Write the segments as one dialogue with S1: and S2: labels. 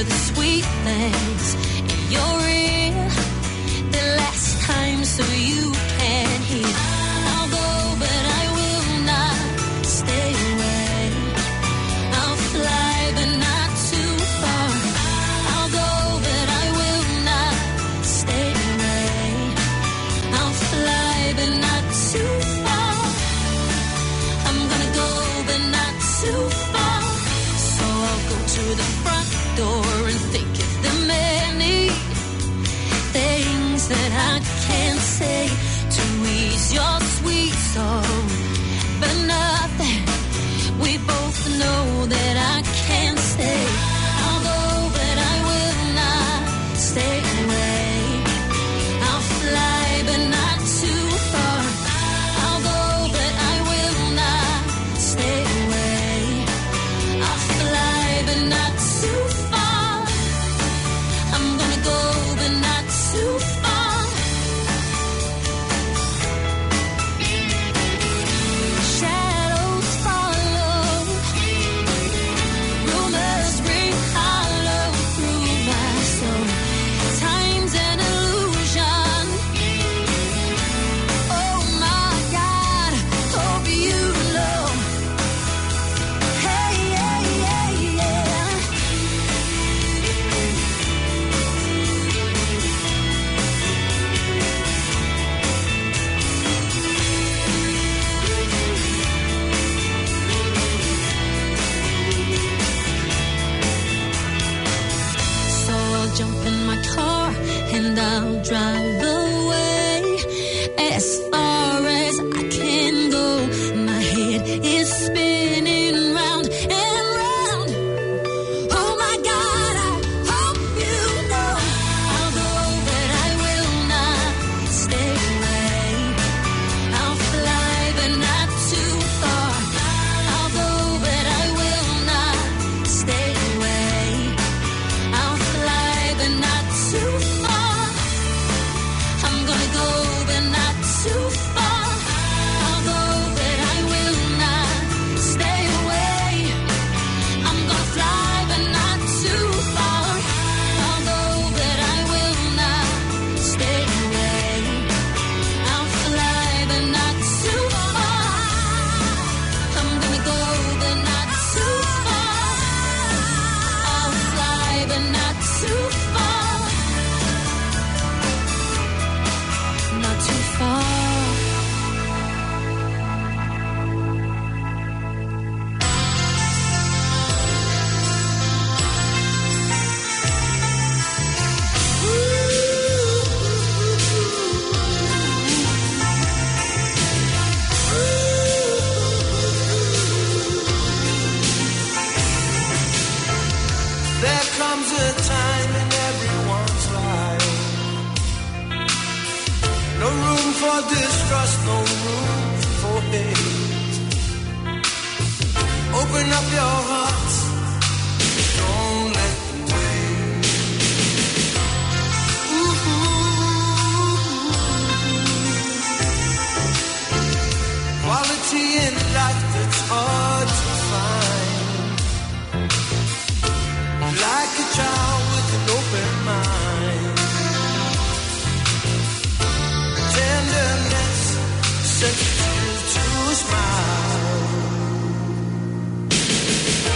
S1: the sweet things in your ear the last time so you can hear. I'll go but I will not stay away. I'll fly but not too far. I'll go but I will not stay away. I'll fly but not too far. I'm gonna go but not too far. So I'll go to the front door and think of the many things that I can't say to ease your sweet soul, but nothing we both know that I can't say. I'll go but I will not stay away. I'll fly but not too far. I'll go but I will not stay away. I'll fly but not too far. I'm gonna go but not too far. Shadows follow, rumors ring hollow through my soul. Time's an illusion. Oh my God, hope you know. Hey, yeah, yeah, yeah. So I'll jump in my car and I'll drive away as far as I can go. My head is spinning round and round. Oh my God, I hope you know. I'll go but I will not stay away. I'll fly but not too far. I'll go but I will not stay away. I'll fly but not too far. I'm gonna go but not too far. I'll go but I will not stay away. I'm gonna fly but not too far. I'll go but I will not stay away. I'll fly but not too far. I'm gonna go but not too far. I'll fly but not too far. Not too far.
S2: There comes a time in everyone's life. No room for distrust, no room for hate. Open up your hearts, don't let them wait. Quality in life that's hard to find. Like a child with an open mind. Tenderness, sensitive to a smile.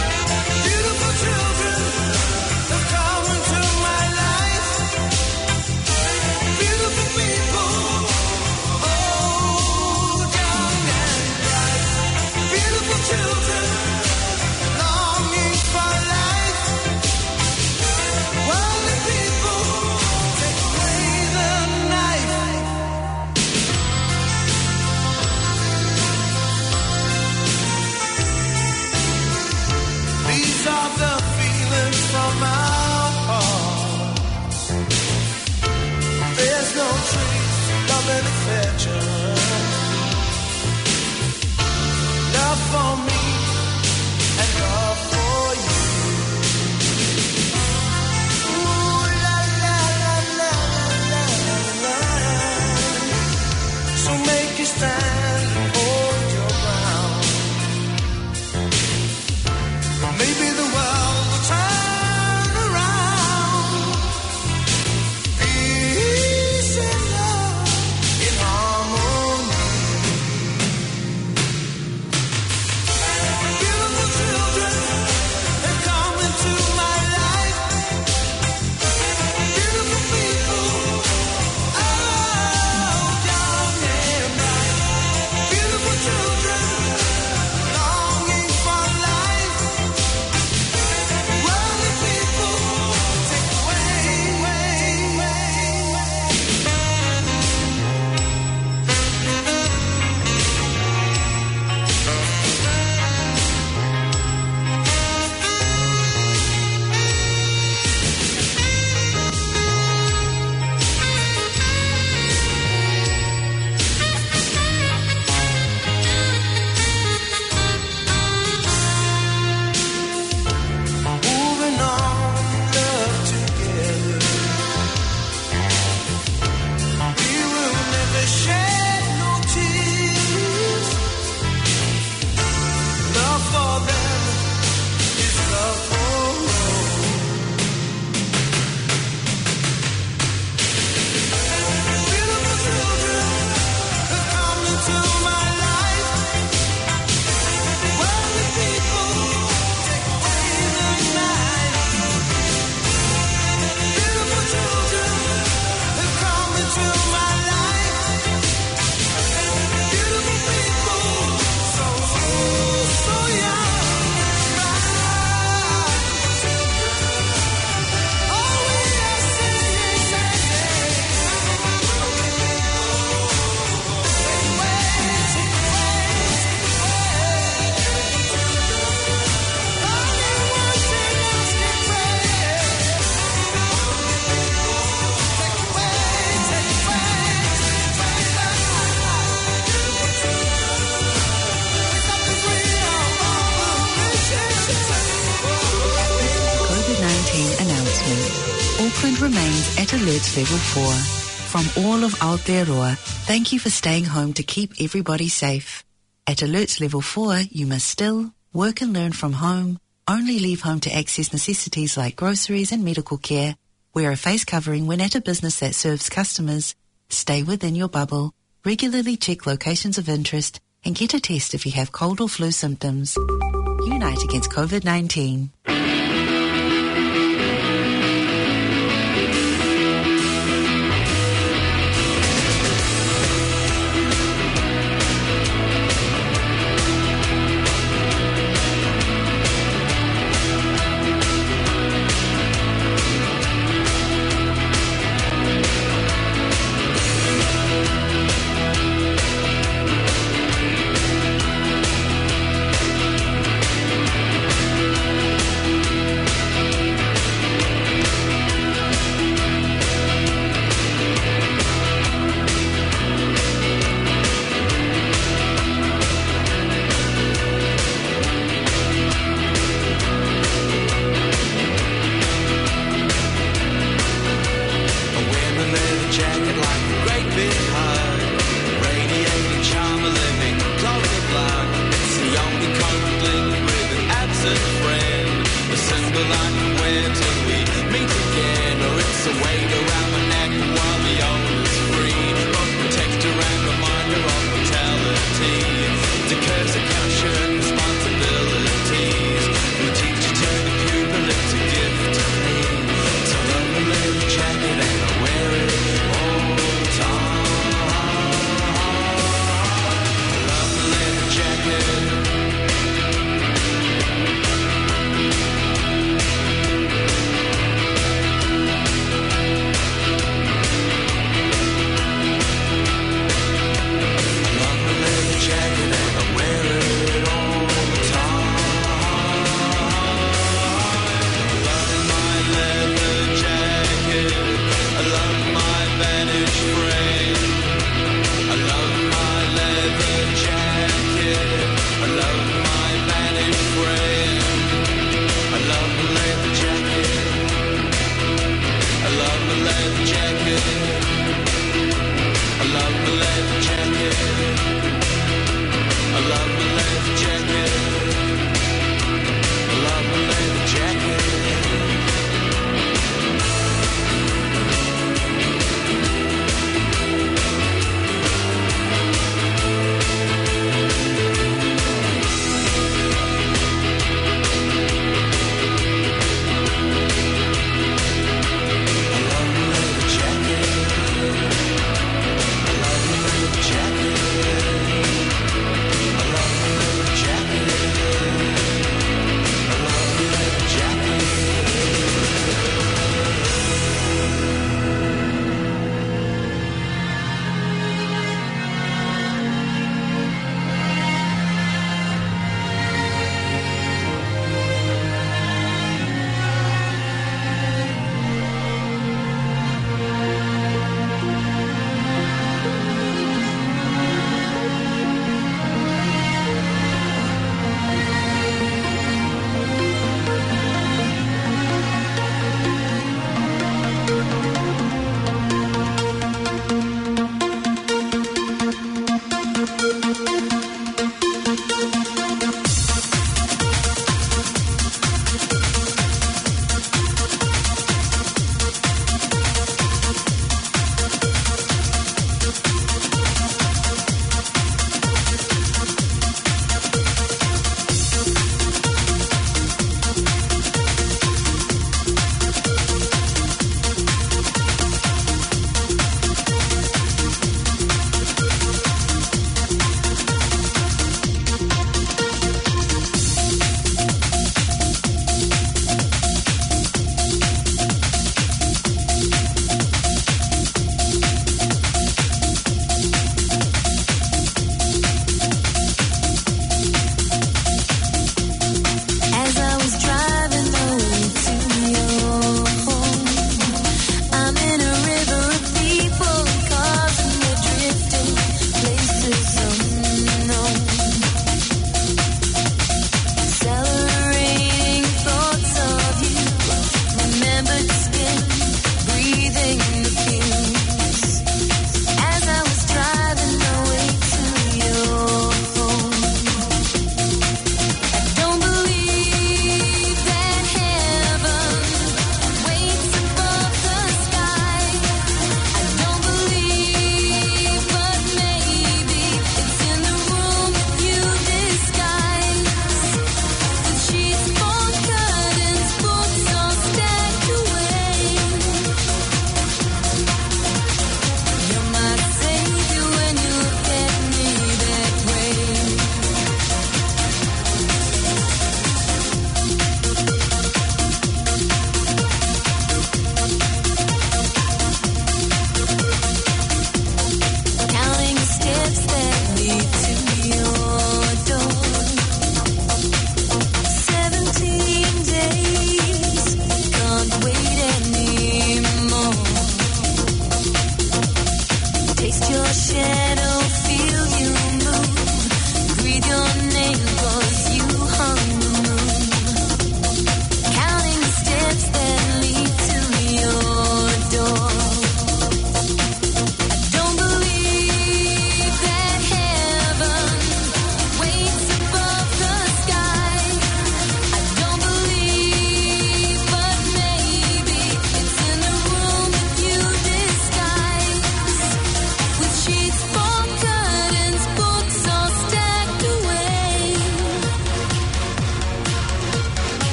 S3: home. Auckland remains at alert level 4. From all of Aotearoa, thank you for staying home to keep everybody safe. At alert level 4, you must still work and learn from home, only leave home to access necessities like groceries and medical care, wear a face covering when at a business that serves customers, stay within your bubble, regularly check locations of interest, and get a test if you have cold or flu symptoms. Unite against COVID-19.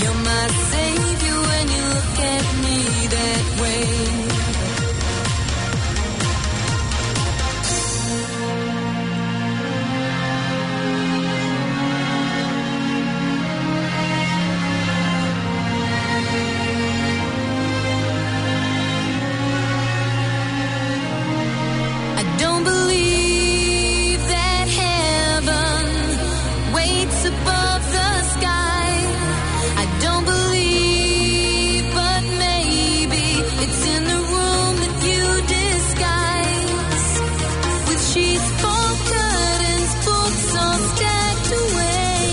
S1: You're my savior when you look at me that way. I don't believe that heaven waits above the sky. I don't believe, but maybe it's in the room that you disguise. With sheets for curtains, books all stacked away.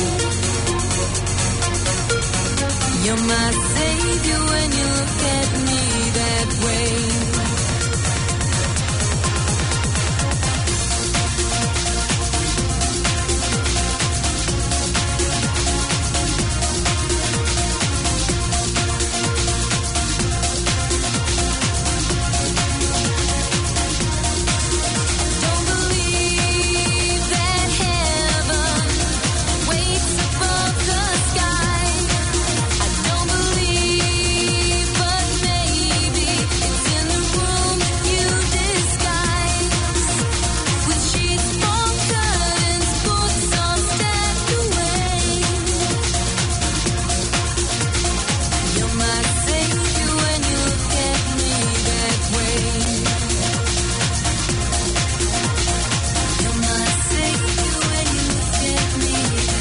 S1: You're my savior when you look at me that way. Don't believe that heaven waits above the sky. I don't believe, but maybe it's in the room that you disguise. With sheets for curtains, books all stacked away. You're my savior when you look at me that way. You're my savior when you look at me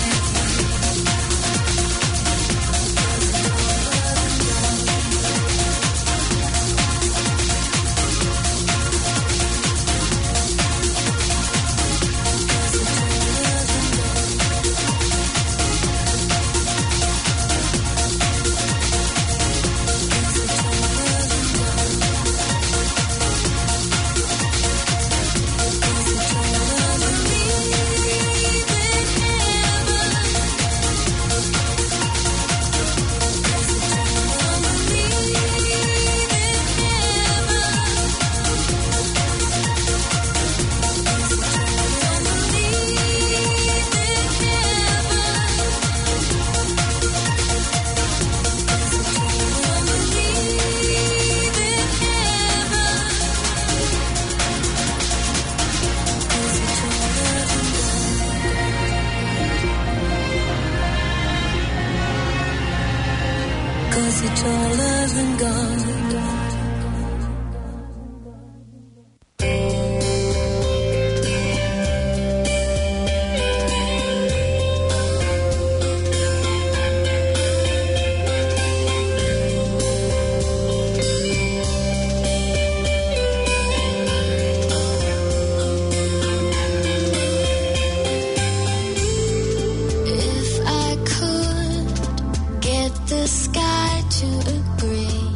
S1: cause it's all love and gone. If I could get the sky to agree,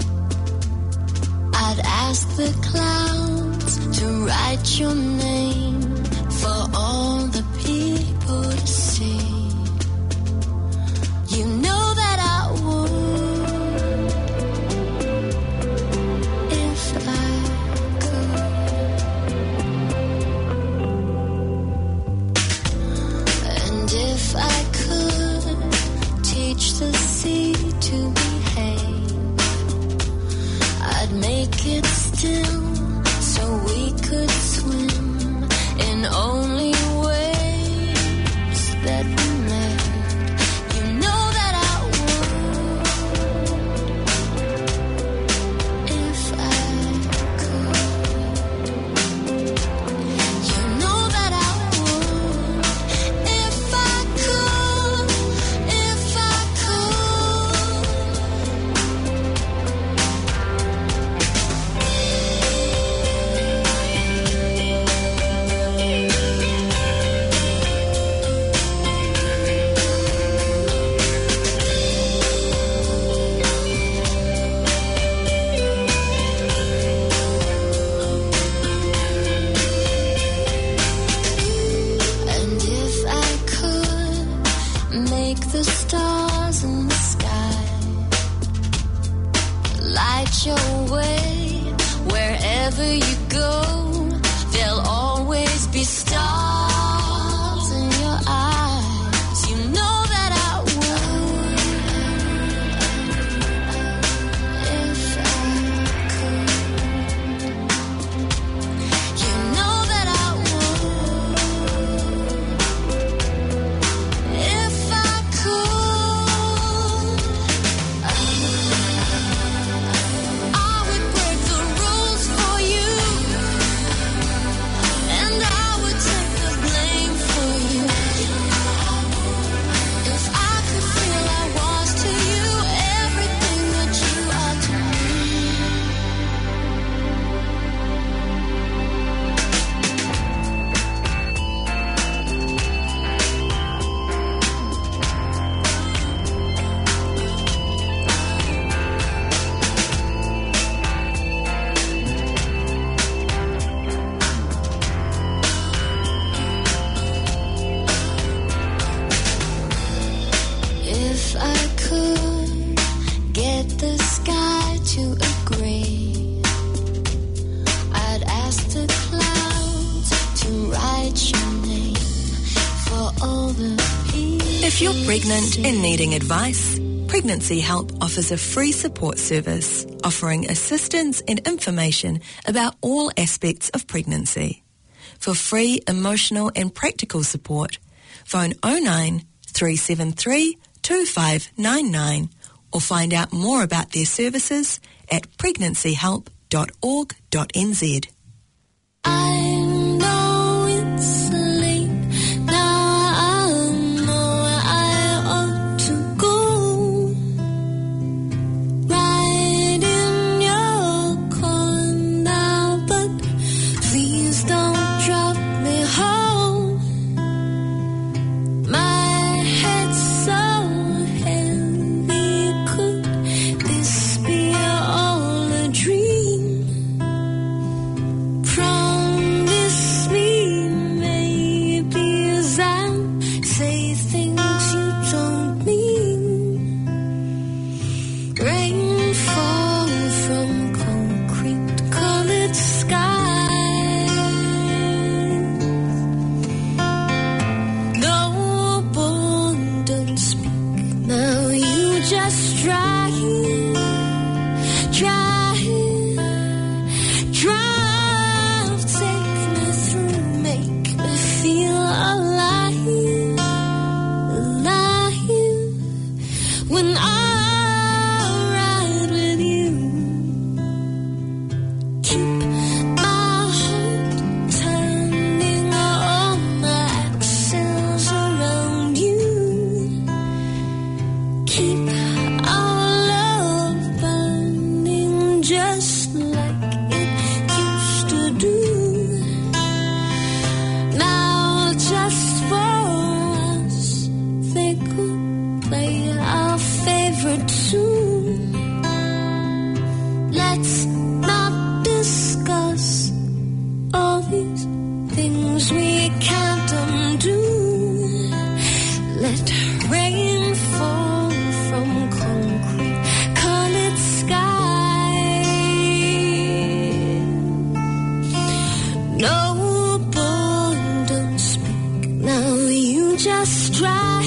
S1: I'd ask the clouds to write your name for all the people to see. You know that I would if I could. And if I could teach the sea to behave, I'd make it still so we could swim in only waves that we made. You know that I would if I could. You know that I would if I could, if I could. And if I could make the stars in the sky light your way wherever you go, there'll always be stars in your eyes. You know that I would
S4: Pregnant and needing advice? Pregnancy Help offers a free support service offering assistance and information about all aspects of pregnancy. For free emotional and practical support, phone 09 373 2599 or find out more about their services at pregnancyhelp.org.nz.
S1: I know it's late now. I know I ought to go. Right in your car now, but please don't drop me home. My head's so heavy. Could this be all a dream? Promise me, maybe, as I say things you don't mean. Rain fall from concrete-colored skies. No, boy, don't speak now. You just drive, take me through, make me feel alive, alive. When I ride with you, keep my heart turning, all my axles around you. Keep our love burning just like it used to do. Now just for us, they could play our favorite tune. Let's not discuss all these things we can't undo. Let rain fall from concrete-colored skies. No, boy, don't speak now. You just drive,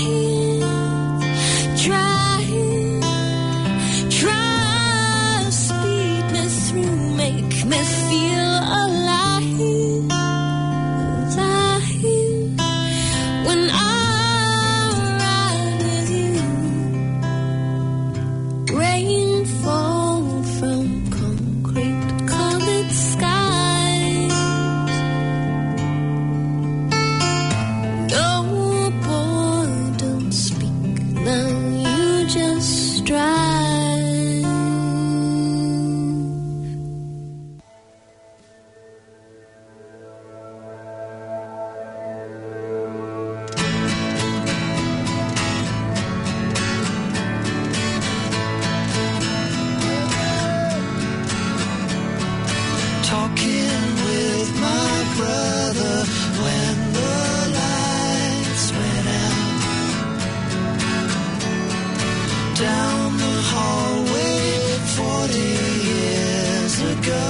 S1: speed me through, make me feel alive, alive. When I ride with you, rain fall from concrete-colored skies. No, boy, don't speak now. You just drive.
S2: Talking with my brother when the lights went out. Down the hallway 40 years ago.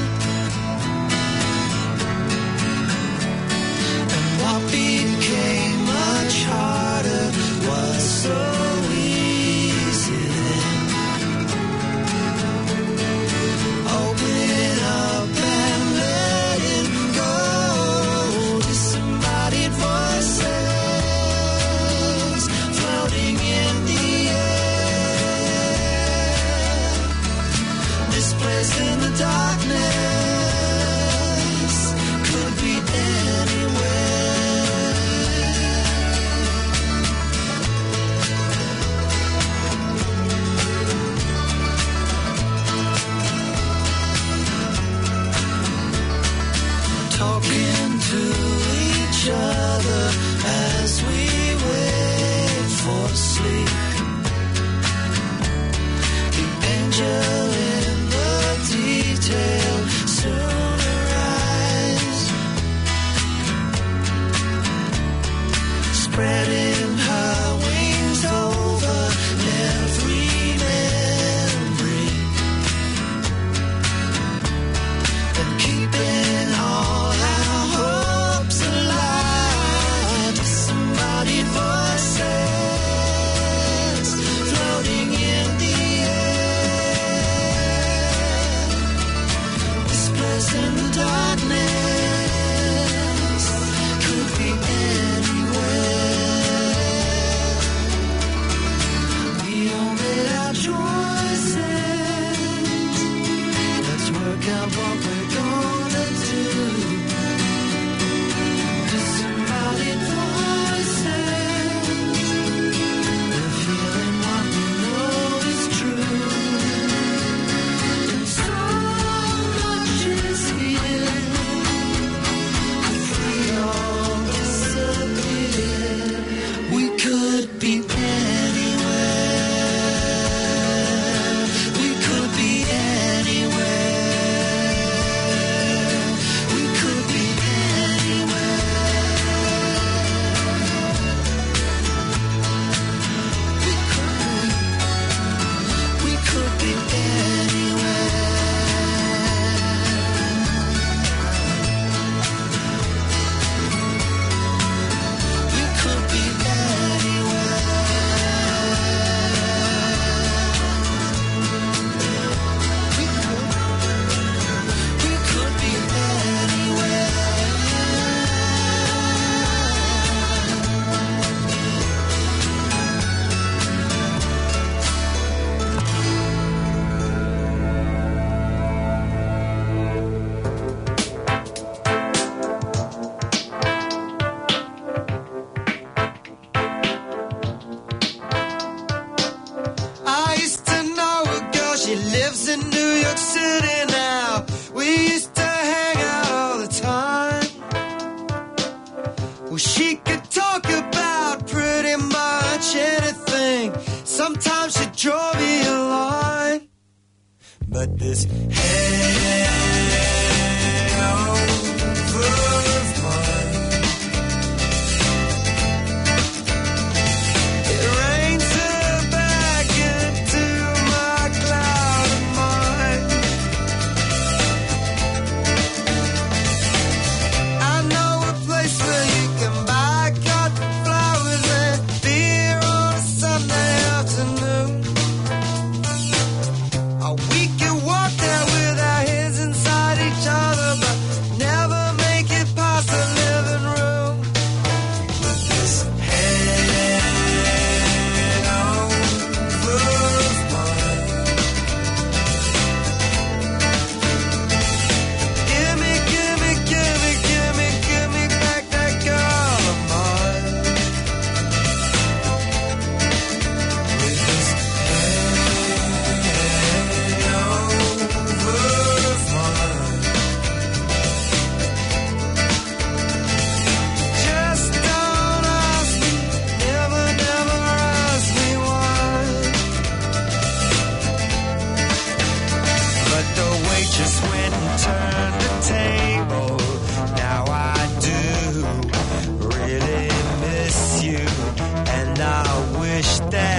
S2: And what became much harder was so easy then. Open up and letting go. Disembodied voices floating in the air. This place in the darkness could be anywhere. Talking to each other as we wait for sleep. The angel in the detail soon arrives, spreading her wings over every memory and keeping all our hopes alive. Disembodied voices thing. Sometimes she draw me a line, but this hangover of mine, it rains her back into my cloud of mind. I know a place where you can buy cut flowers and beer on a Sunday afternoon. We can walk there with our hands inside each other, but never make it past the living room. With this hangover of mine, give me, give me, give me, give me, give me back that girl of mine. With this just don't ask me, never, never ask me why. But the waitress went and turned the table. Now I do really miss you, and I wish that